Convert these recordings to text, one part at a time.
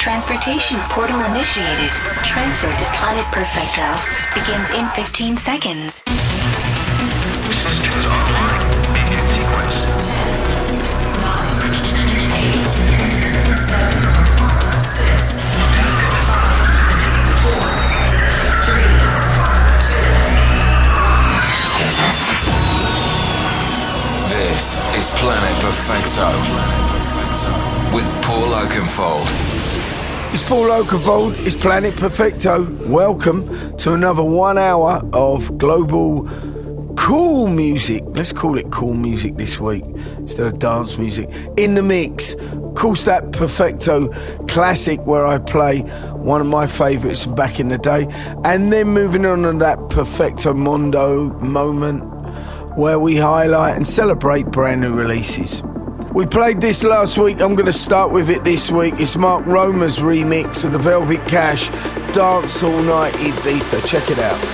Transportation portal initiated. Transfer to Planet Perfecto begins in 15 seconds. Systems online. Begin sequence. 10, 9, 8, 7, 6, 5, 4, 3, 2, 1. This is Planet Perfecto with Paul Oakenfold. It's Paul Oakenfold, it's Planet Perfecto. Welcome to another 1 hour of global cool music. Let's call it cool music this week instead of dance music. In the mix, of course, that Perfecto classic where I play one of my favourites from back in the day. And then moving on to that Perfecto Mondo moment where we highlight and celebrate brand new releases. We played this last week, I'm going to start with it this week. It's Mark Romer's remix of the Velvet Cash Dance All Night Ibiza. Check it out.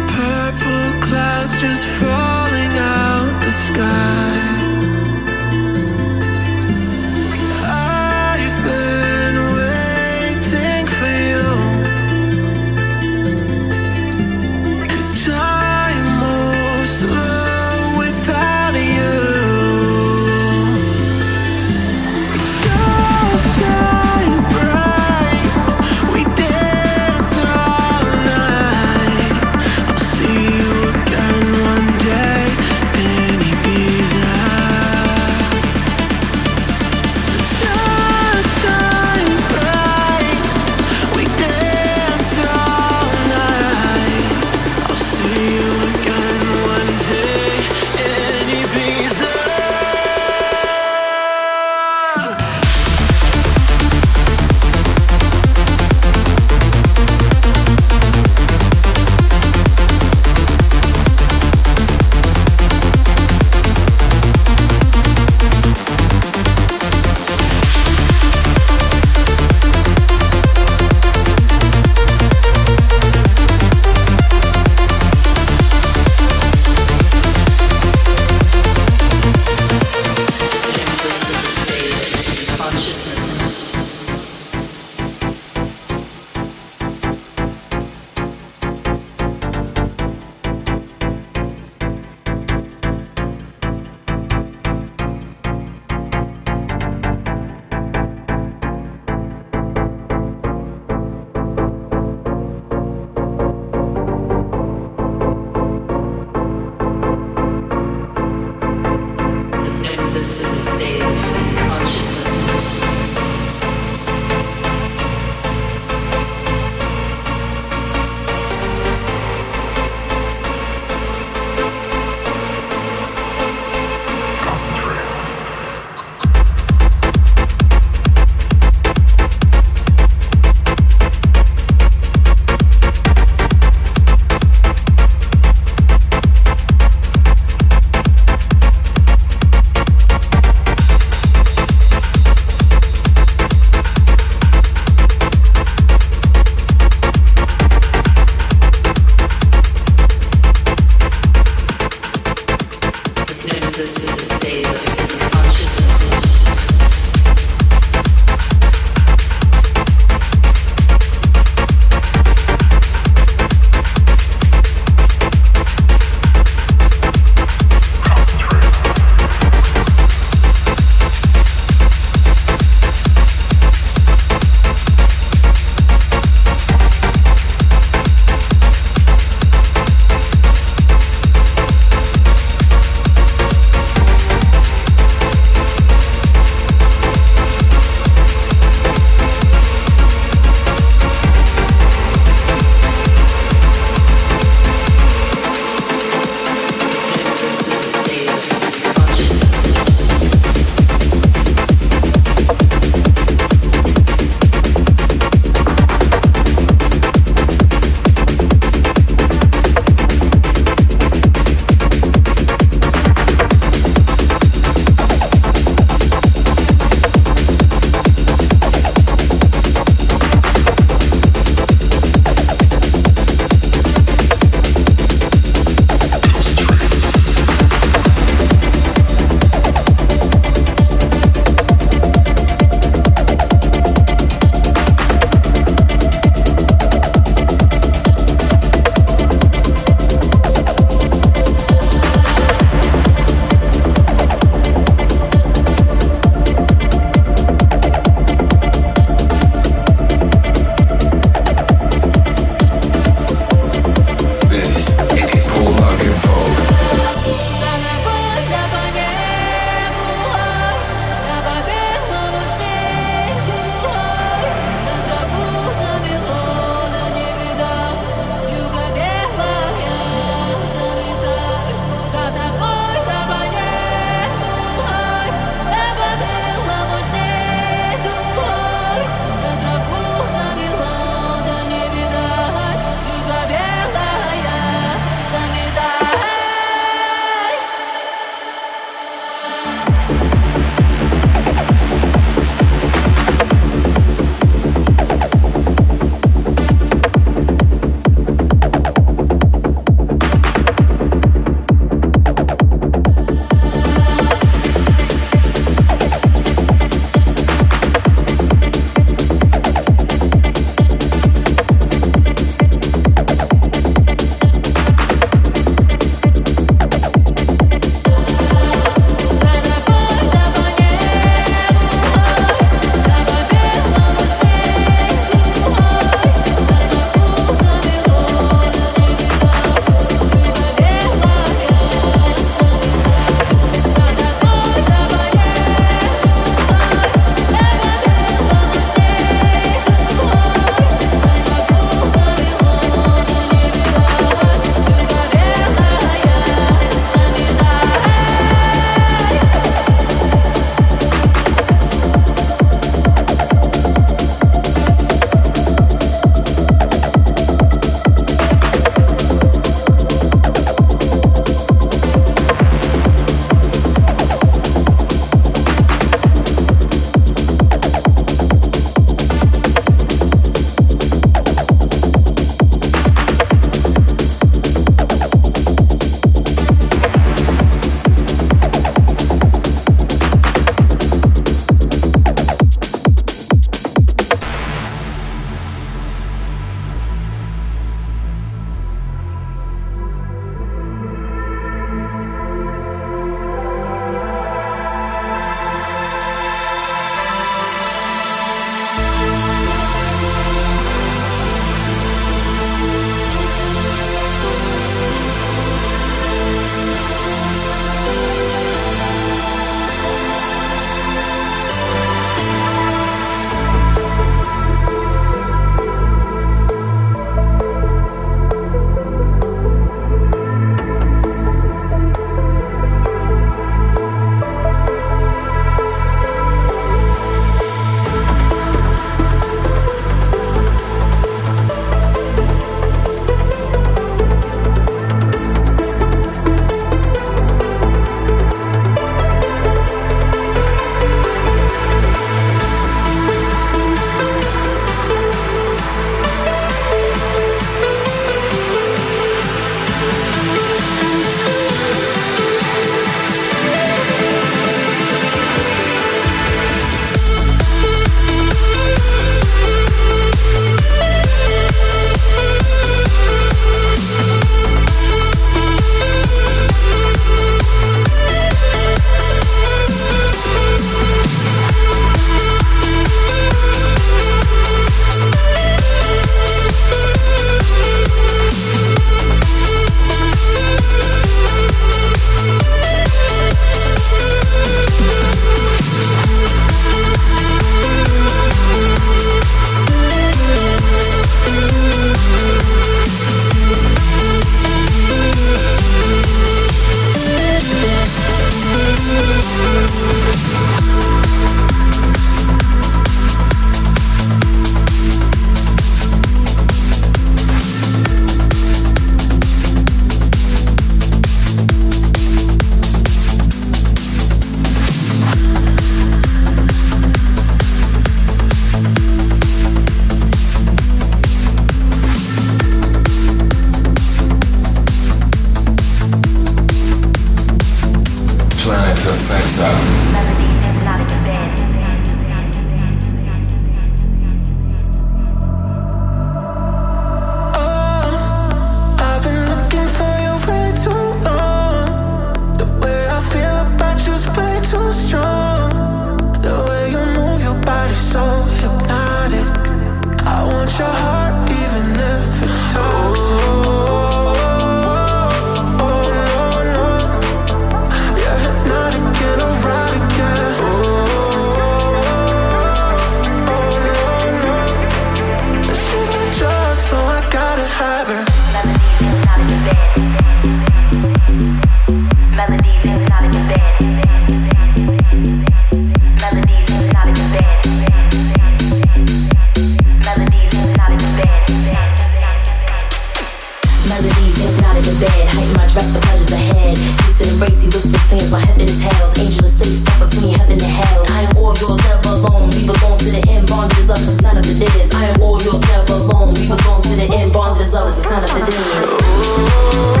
to the end, bonded as love is the sign of the days. I am all yours, never alone. We belong to the end, bonded as love is the sign of the days.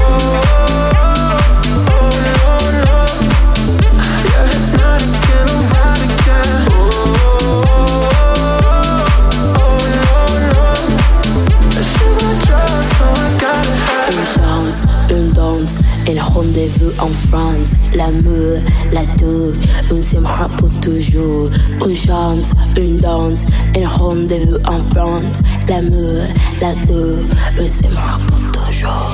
Un rendez-vous en France, l'amour, la deux, on s'aimera pour toujours. On chante, on danse, un rendez-vous en France, l'amour, la deux, on s'aimera pour toujours.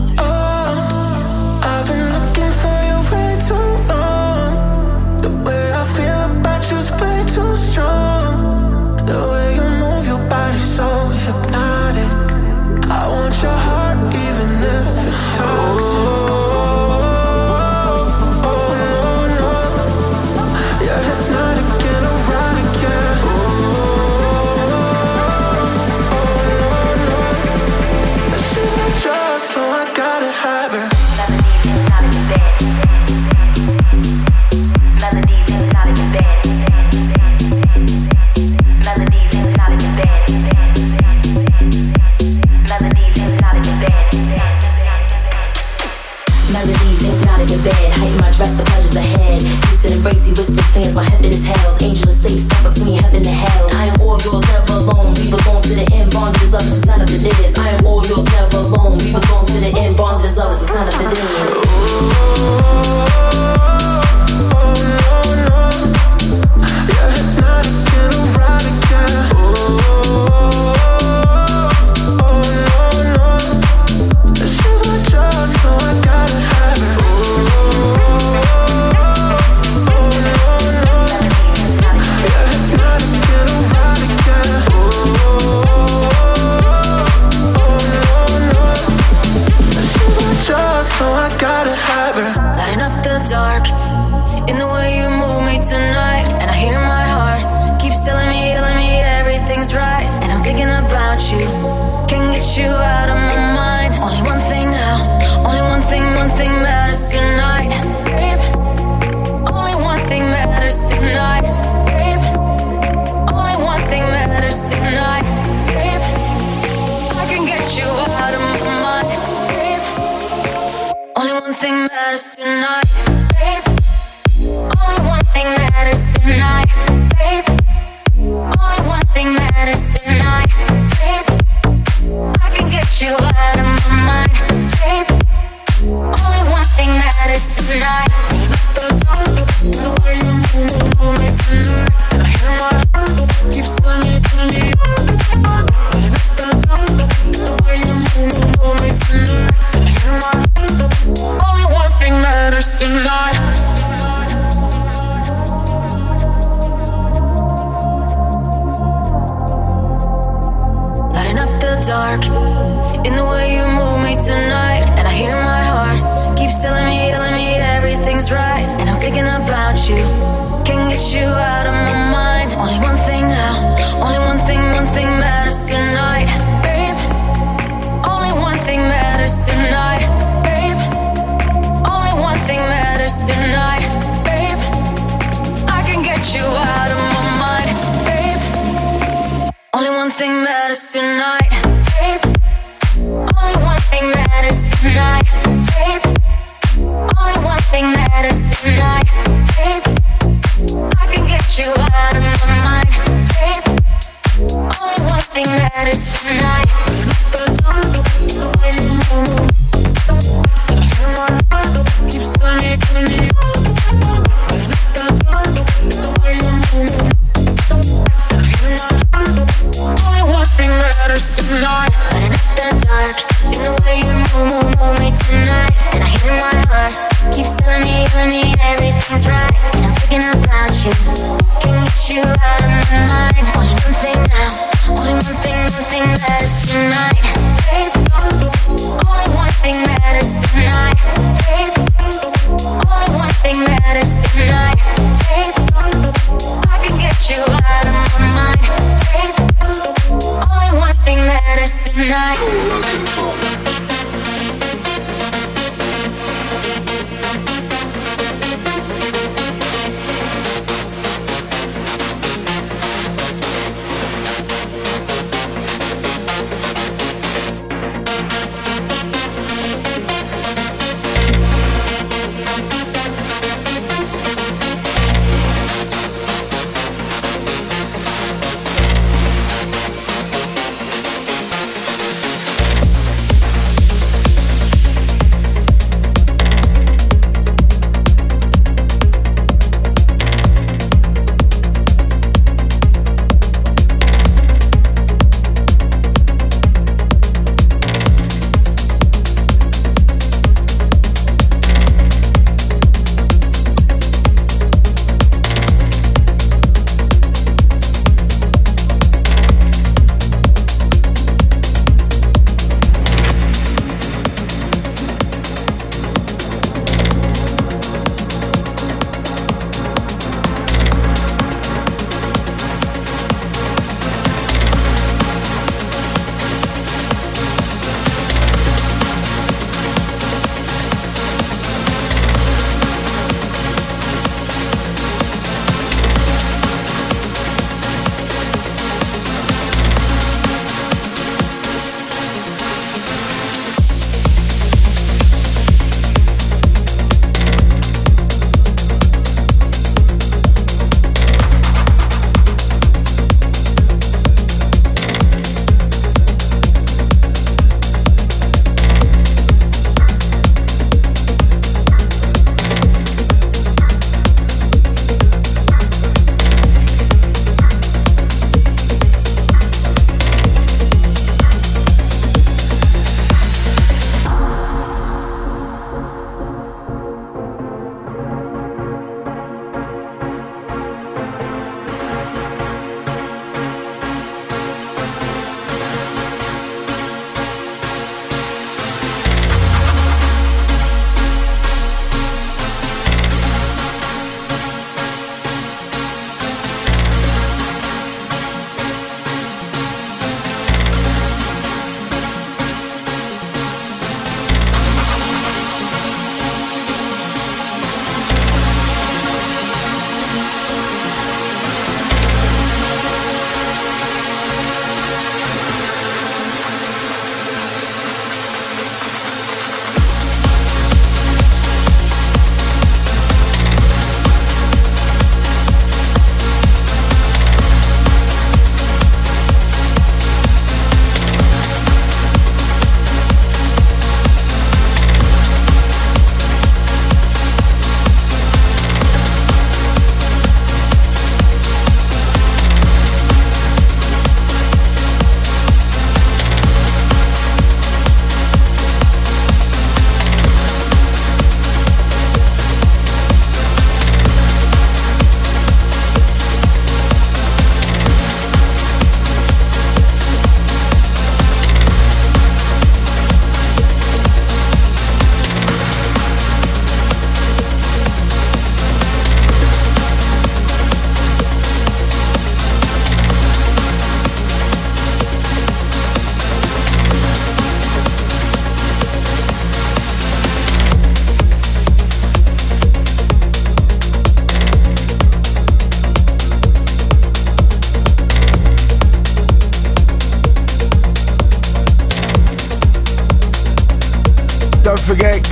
I've been looking for you way too long. The way I feel about you's way too strong. The way you move your body so hypnotic. I want your heart even if it's toxic. My heaven is held, angel is safe, stuck between heaven and hell. I am all yours, never alone. We belong to the end, bonded as love is the sign of the days. I am all yours, never alone. We belong to the end, bonded as love is the sign of the days. Every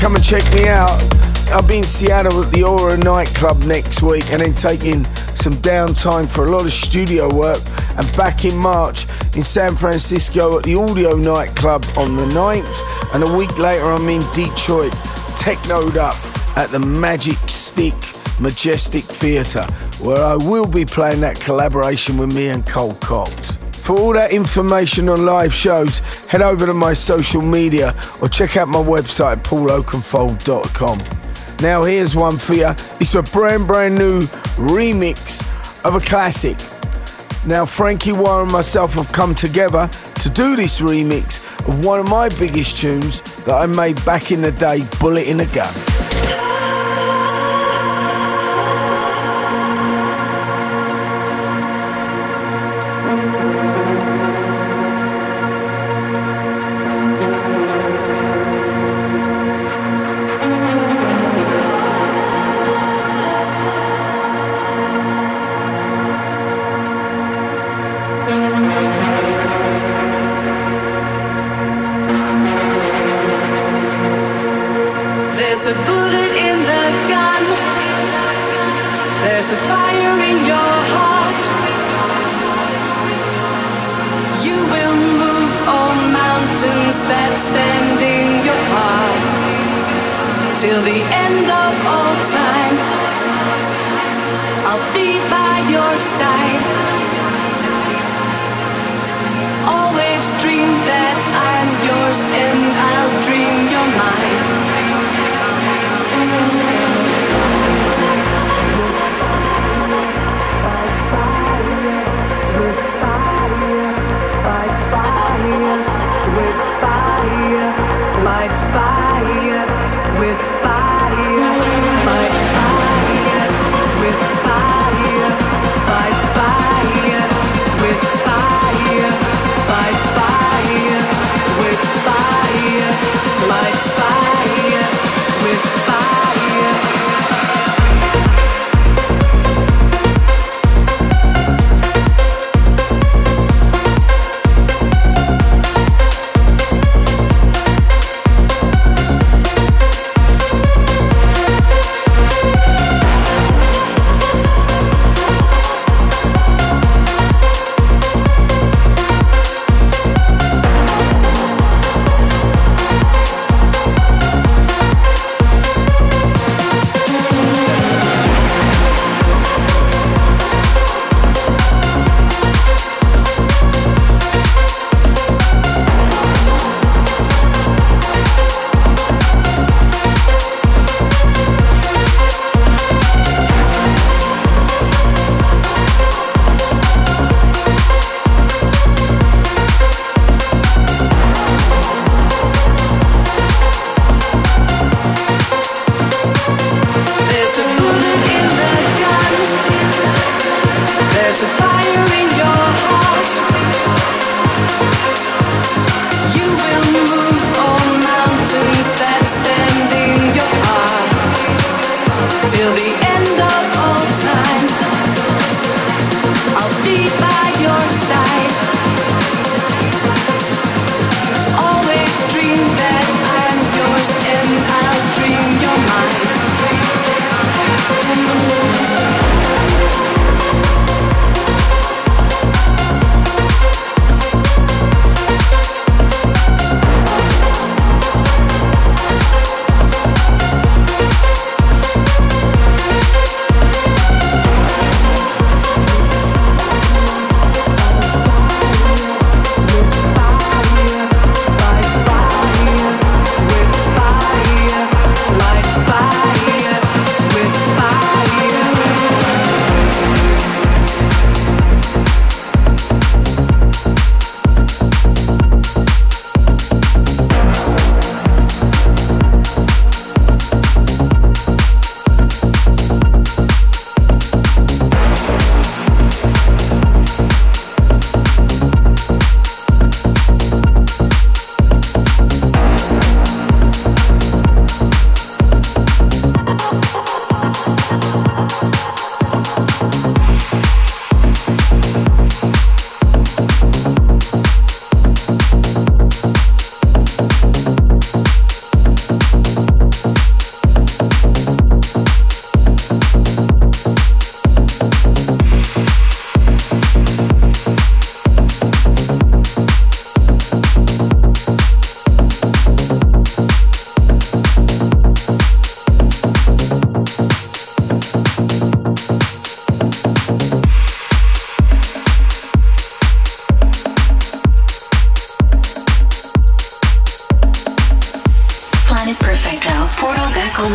come and check me out. I'll be in Seattle at the Aura nightclub next week, and then taking some downtime for a lot of studio work, and back in March in San Francisco at the Audio nightclub on the 9th, and a week later I'm in Detroit, technoed up at the Magic Stick Majestic Theatre, where I will be playing that collaboration with me and Cole Cox. For all that information on live shows, head over to my social media or check out my website, pauloakenfold.com. Now here's one for you. It's a brand new remix of a classic. Now Frankie Wire and myself have come together to do this remix of one of my biggest tunes that I made back in the day, Bullet in a Gun. There's a bullet in the gun. There's a fire in your heart. You will move all mountains that stand in your path till the end of all time. I'll be by your side. Always dream that I'm yours and I'll dream you're mine.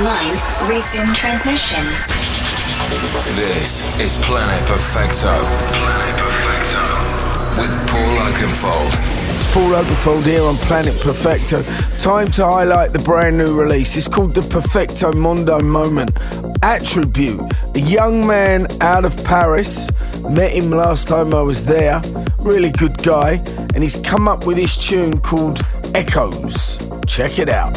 online. Resume transmission. This is Planet Perfecto. Planet Perfecto. With Paul Oakenfold. It's Paul Oakenfold here on Planet Perfecto. Time to highlight the brand new release. It's called the Perfecto Mondo Moment. Attribute, a young man out of Paris. Met him last time I was there. Really good guy. And he's come up with this tune called Echoes. Check it out.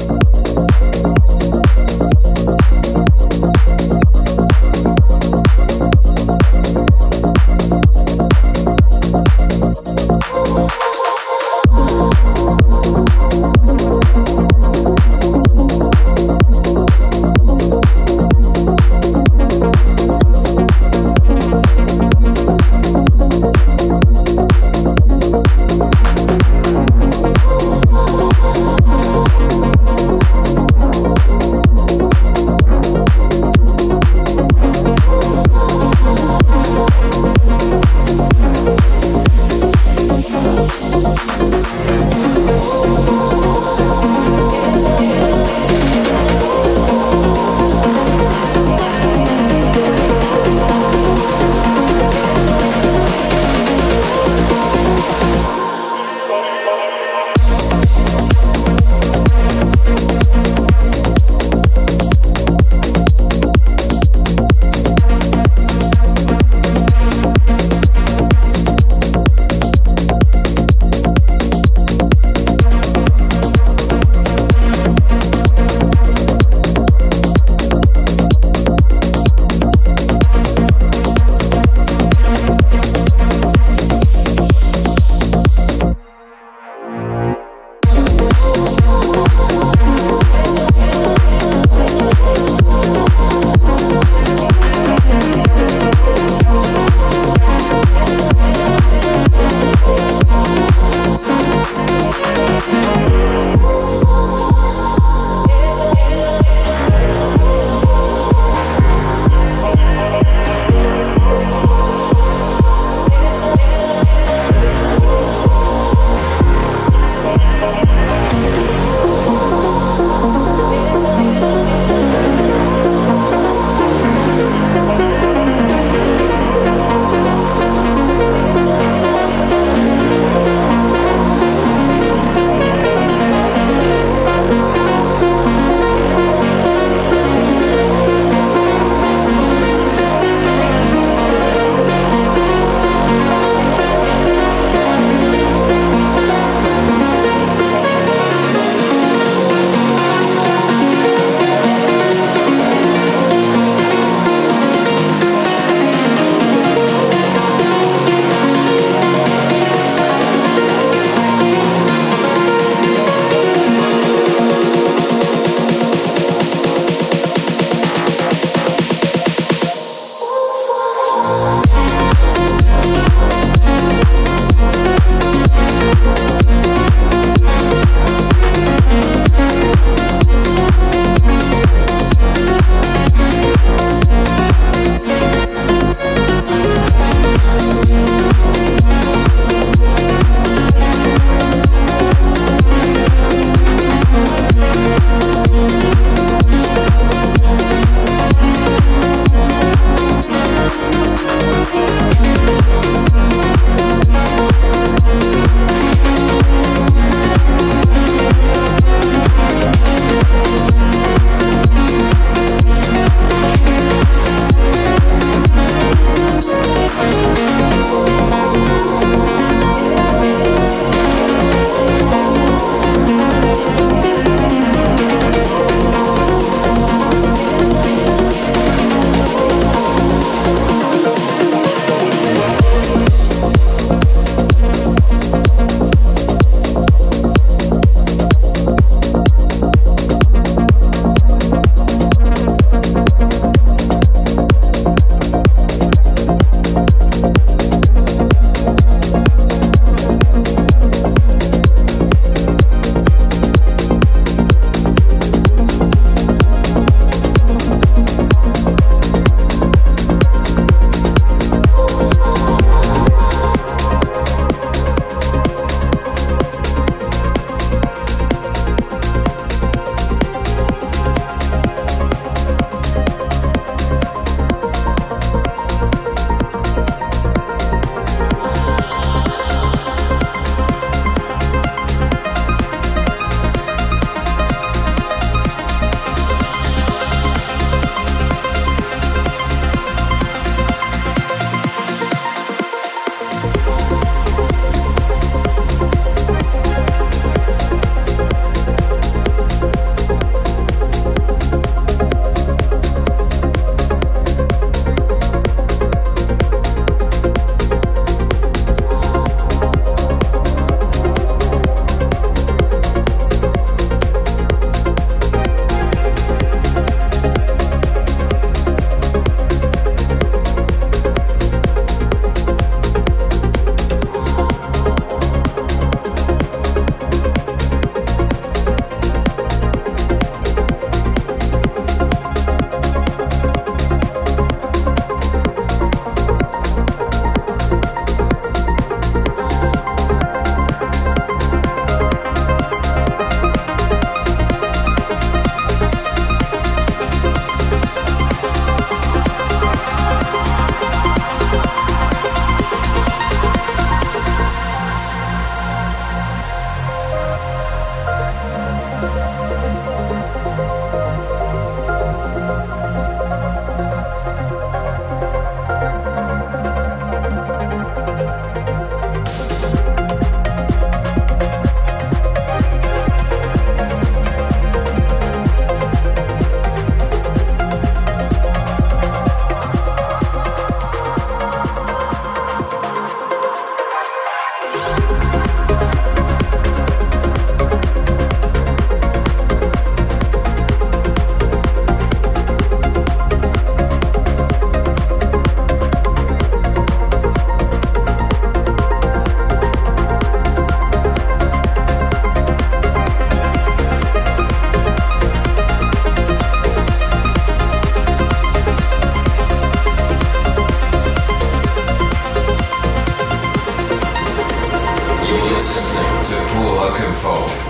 listening to Paul Oakenfold.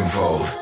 Oakenfold.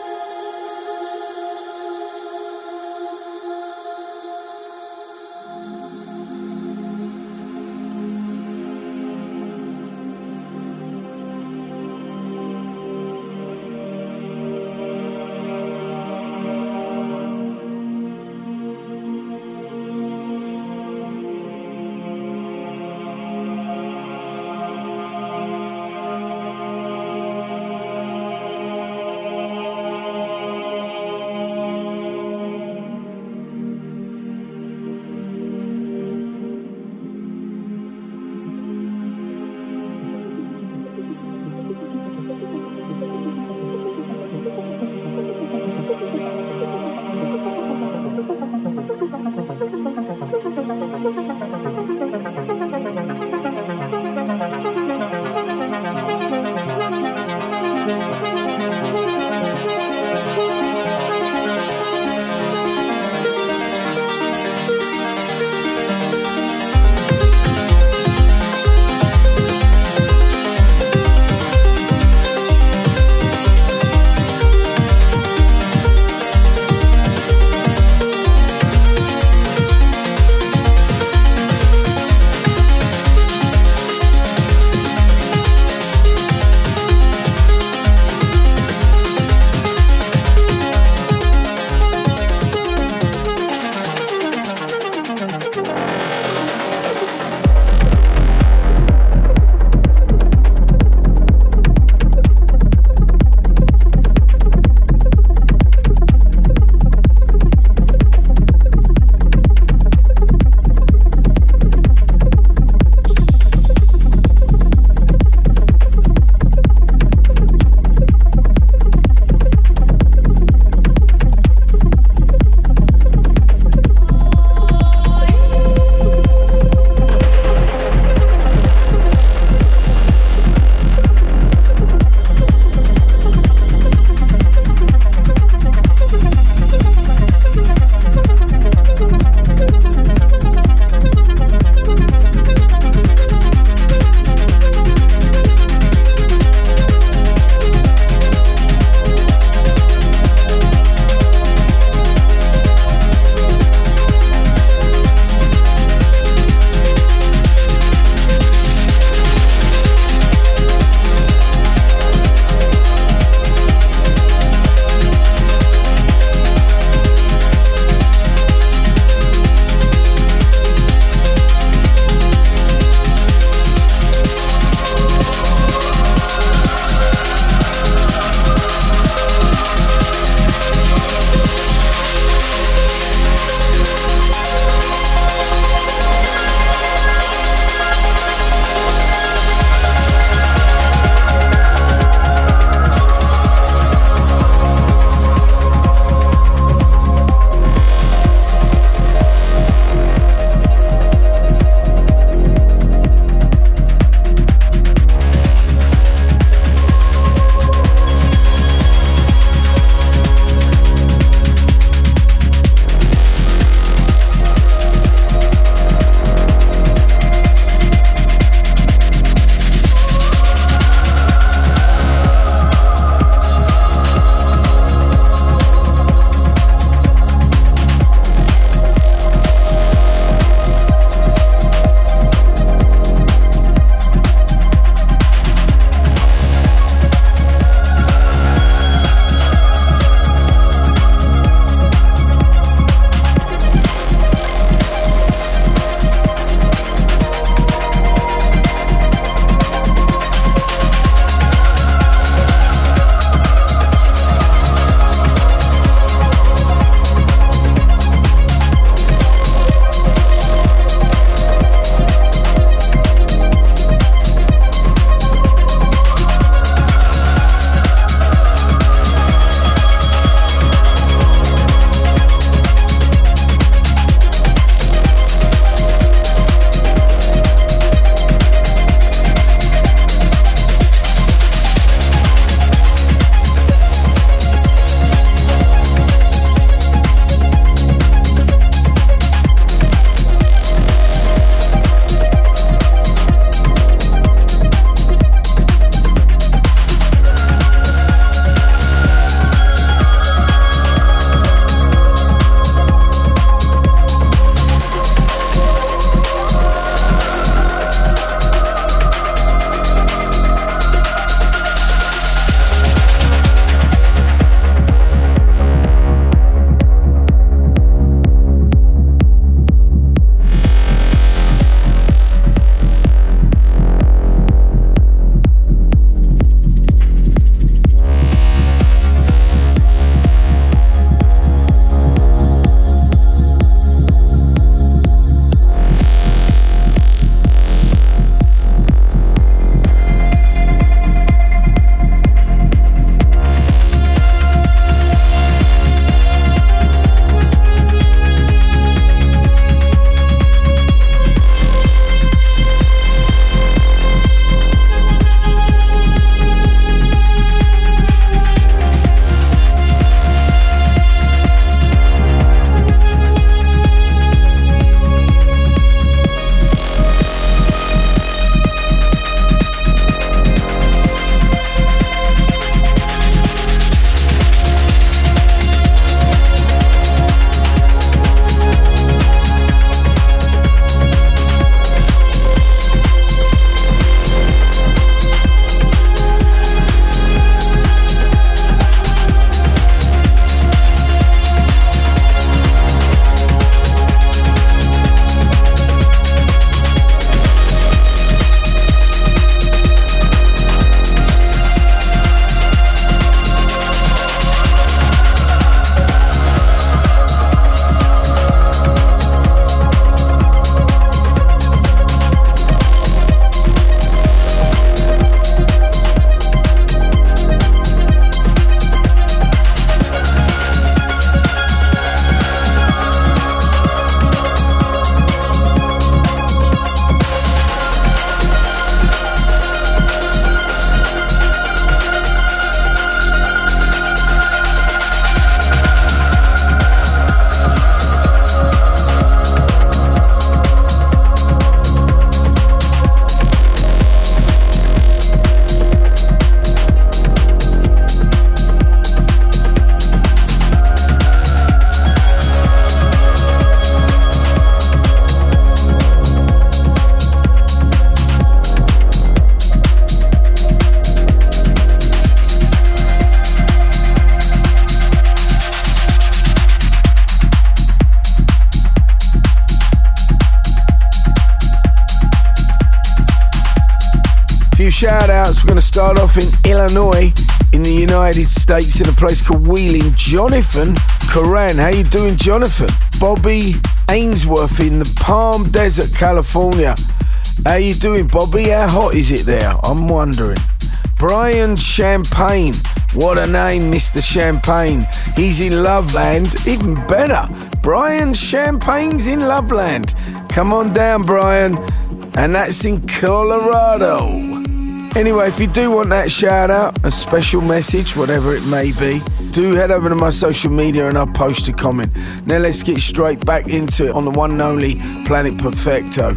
Few shout outs. We're going to start off in Illinois in the United States in a place called Wheeling. Jonathan Coran, how you doing, Jonathan? Bobby Ainsworth in the Palm Desert, California. How you doing, Bobby? How hot is it there? I'm wondering. Brian Champagne. What a name, Mr. Champagne. He's in Loveland. Even better. Brian Champagne's in Loveland. Come on down, Brian. And that's in Colorado. Anyway, if you do want that shout out, a special message, whatever it may be, do head over to my social media and I'll post a comment. Now let's get straight back into it on the one and only Planet Perfecto.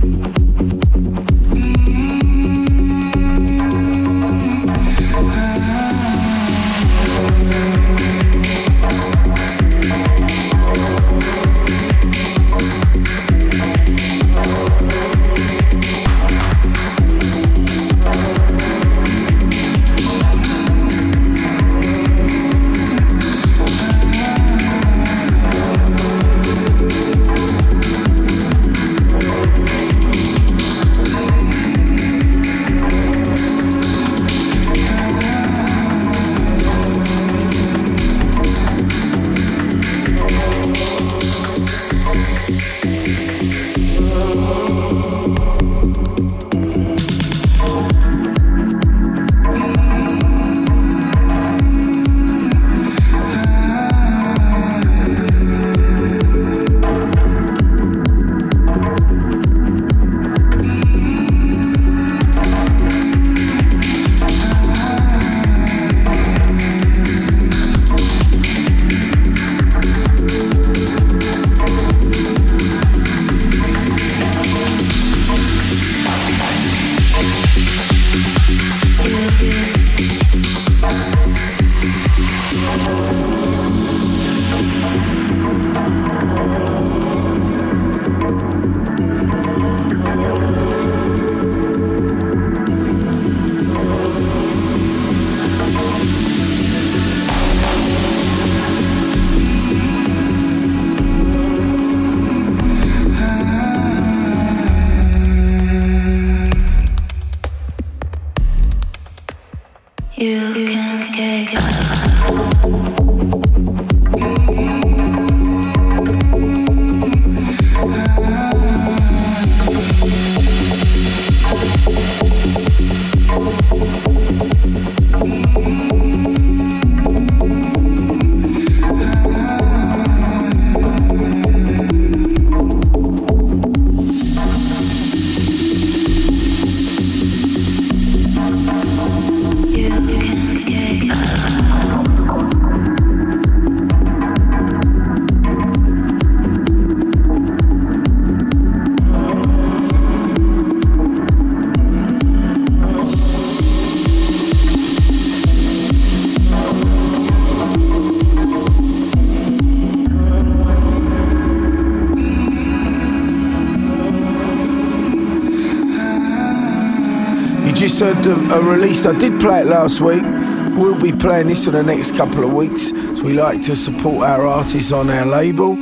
Just heard a release. I did play it last week. We'll be playing this for the next couple of weeks. So we like to support our artists on our label.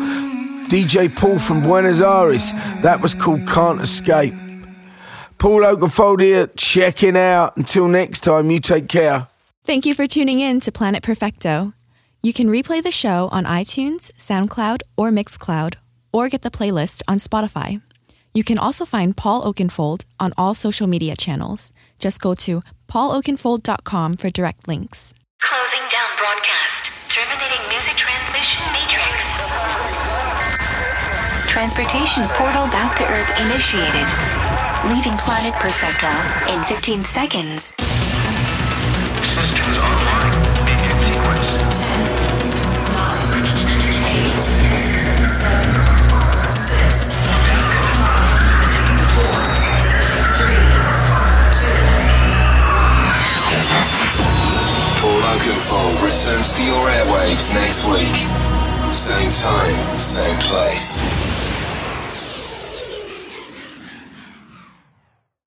DJ Paul from Buenos Aires. That was called Can't Escape. Paul Oakenfold here, checking out. Until next time, you take care. Thank you for tuning in to Planet Perfecto. You can replay the show on iTunes, SoundCloud, or Mixcloud, or get the playlist on Spotify. You can also find Paul Oakenfold on all social media channels. Just go to pauloakenfold.com for direct links. Closing down broadcast. Terminating music transmission matrix. Transportation portal back to Earth initiated. Leaving Planet Perfecto in 15 seconds. Systems online. Begin sequence. 10, 9, 8, 7, 6, 5, 4, 3, Paul Oakenfold returns to your airwaves next week. Same time, same place.